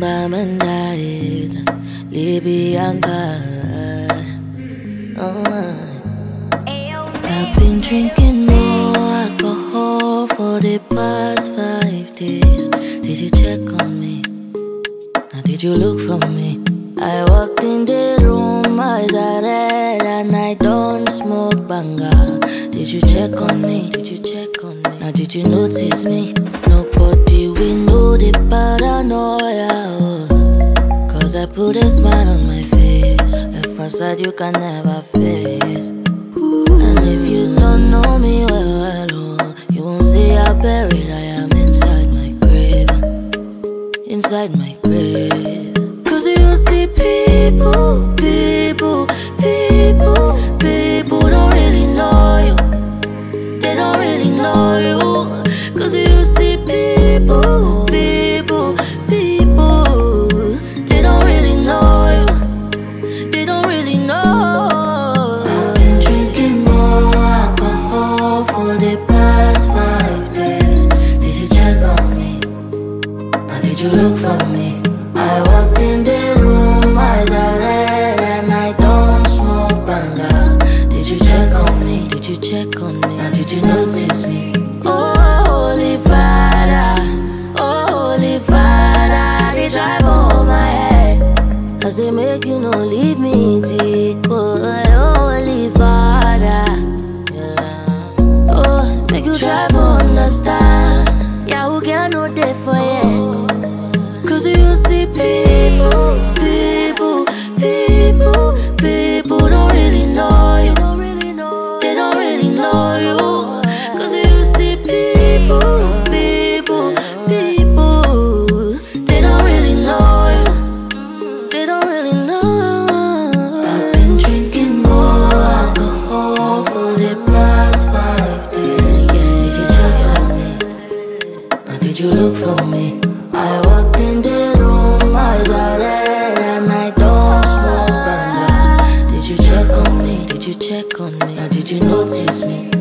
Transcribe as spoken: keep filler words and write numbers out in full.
by my diet, Libyanka. Oh, I've been drinking more alcohol for the past five days. Did you check on me? Now did you look for me? I walked in the room, eyes are red, and I don't smoke banga. Did you check on me? Did you check on me? Now did you notice me? Nobody will know the paranoia, oh. Cause I put a smile on my face, a facade you can never face. And if you don't know me well, well, oh, you won't see how buried I am inside my grave. Inside my grave. Cause you see people, people, people, people don't really know you. They don't really know you. Cause you see people, people, people, they don't really know you. They don't really know. I've been drinking more alcohol for the past five days. Did you check on me? Or did you look for me? I walked in the room, eyes are red, and I don't smoke banga. Did you check on me? Did you check on me? Now did you notice me? Oh, Holy Father, oh, Holy Father, they drive over my head. Cause they make you no leave me deep. Oh, Holy Father, yeah. Oh, make you try to understand. Yeah, who can know that for you? Cause you see people, people, people, people don't really know you. They don't really know you. Cause you see people, people, people, they don't really know you. They don't really know. I've been drinking more alcohol for the past five days. Did you check on me? Or did you look for me? I walked in the room, eyes are red, and I don't smoke banga. Did you check on me? Did you check on me? Or did you notice me?